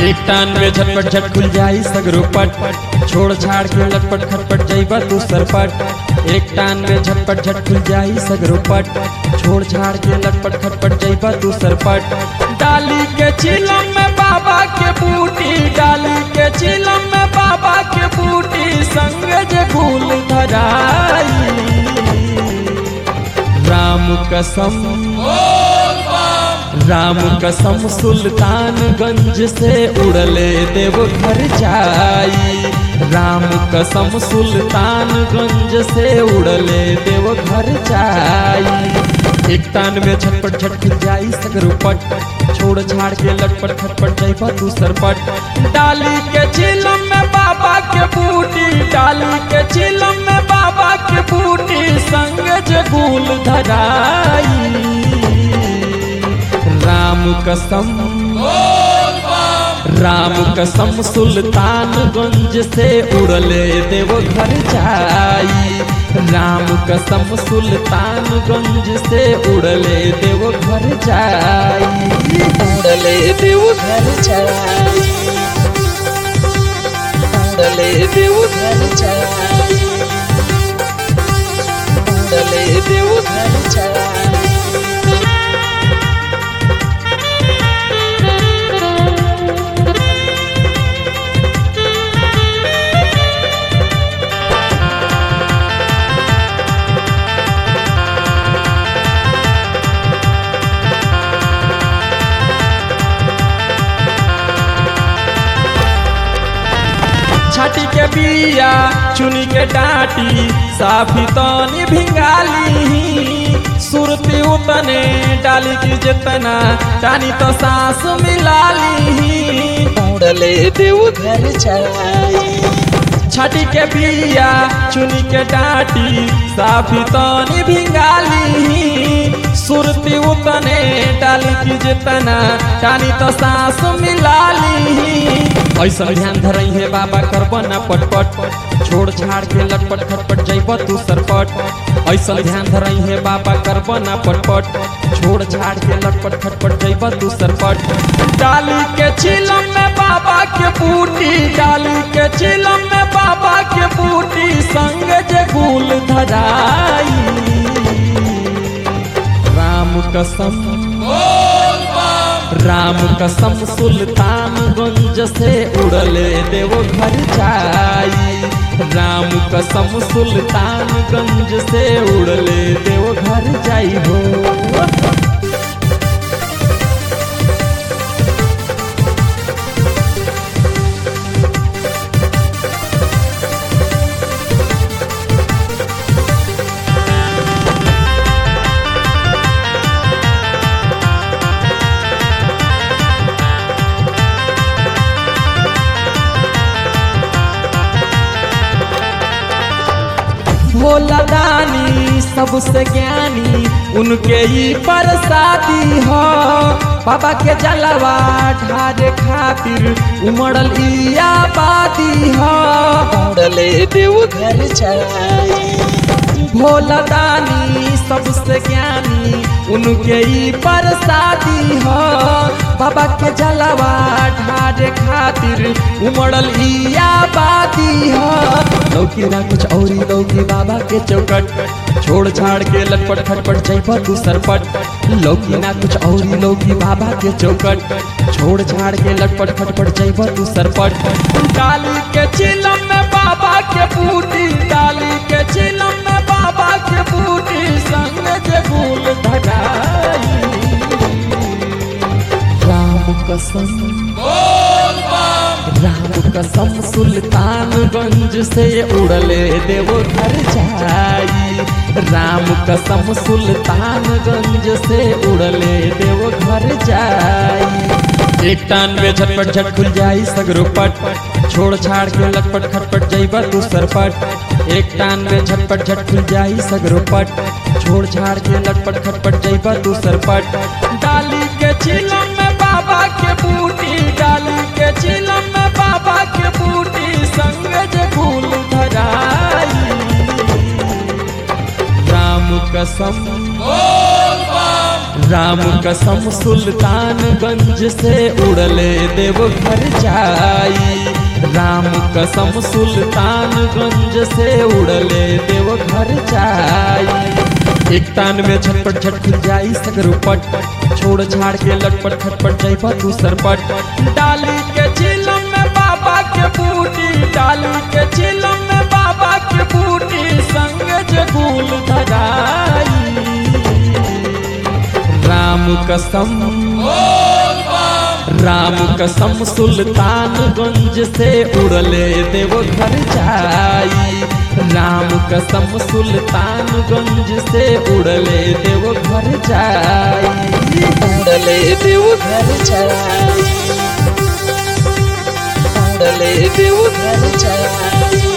एक टान में झटपट झट खुल जाई सगरो पट, छोड़ छाड़ के लटपट खटपट जाइबा तू सरपट। एक टान में झटपट झट खुल जाई सगरो पट, छोड़ छाड़ के लटपट खटपट जाइबा तू सरपट। डाली के चिलम में बाबा के बूटी, डाली के चिलम में बाबा के बूटी, संग जे भूल धराई। राम कसम राम कसम सुल्तानगंज से उड़ले देवघर जाई। राम कसम सुल्तानगंज से उड़ले देवघर जाई। एक टान में झटपट झट खुल जाई सगरो पट, छोड़ छाड़ के लटपट खटपट जाइबा तू सरपट। डाली के चिलम में बाबा के बूटी, डाली के चिलम में बाबा के बूटी, संग जे भूल धराई। राम कसम राम कसम सुल्तानगंज से उड़ले देवघर जाई। राम कसम सुल्तानगंज से उड़ले देवघर जाई। उड़ले देवघर जाई, उड़ले देवघर जाई, उड़ले देवघर जाई। छाटी के बिया चुनी के डाटी, साफी तनी भिंगाली। सुरती उतने डाली की जितना, टानी तो सांस मिलाली। उड़ले देवघर जाई, छाटी के बिया चुनी के डाटी, साफी तनी भिंगाली। सुरती उतने डाली की जितना, टानी तो सांस मिलाली। ऐसा ध्यान धरई है बाबा करबना पटपट, छोड़ छाड़ के लटपट खटपट जाइबा तू सरपट। ऐसा ध्यान धरई है बाबा करबना पटपट, छोड़ छाड़ के लटपट खटपट जाइबा तू सरपट। डाली के चिलम में बाबा के बूटी, डाली के चिलम में बाबा के बूटी, संग जे भूल धराई। राम कसम राम कसम सुल्तानगंज से उड़ले देवघर जाई। राम कसम सुल्तानगंज से उड़ले देवघर जाई हो। भोला दानी सबसे ज्ञानी, उनके ही प्रसादी हो। बाबा के जलवा ढारे खातिर उमड़ल ई आबादी हो। उड़ले देवघर जाई, भोला दानी सबसे ज्ञानी, उनके ही प्रसादी हो। बाबा के जलवा ढारे खातिर उमड़ल ई आबादी हो। लौकी ना कुछ औरी लौकी बाबा के चौकट, छोड़ छाड़ के लटपट खटपट जाइबा तू सरपट। लौकी ना कुछ औरी लौकी बाबा के चौकट, छोड़ छाड़ के लटपट खटपट जाइबा तू सरपट। डाली के चिलम में बाबा के बूटी, डाली के चिलम में बाबा के बूटी, संग जे भूल धराई। राम कसम राम कसम सुल्तानगंज से उड़ले देवघर जाई। राम कसम सुल्तानगंज से उड़ले देवघर जाई। एक टान में झटपट झट खुल जाई सगरो पट, छोड़ छाड़ के लटपट खटपट जाइबा तू सरपट। एक टान में झटपट झट खुल जाई सगरो पट, छोड़ छाड़ के लटपट खटपट जाइबा तू सरपट। डाली के चिलम में बाबा के बूटी, डाली के चिलम में बाबा के बूटी, संग जे भूल धराई। राम कसम राम कसम सुल्तानगंज से उड़ले देवघर जाई। राम कसम सुल्तानगंज से उड़ले देवघर जाई। एक तान में झटपट झटपट जाई सगरो पट, छोड़ छाड़ के लटपट खटपट जाइबा तू सरपट। डाली के चिलम में बाबा के बूटी, डाली के चिलम में बाबा के बूटी, संग जगूल धराई। राम कसम, राम कसम सुल्तानगंज से उड़ले देवघर जाई। राम कसम सुल्तानगंज से उड़ले देवघर जाई। उड़ले देवघर जाई, उड़ले देवघर जाई।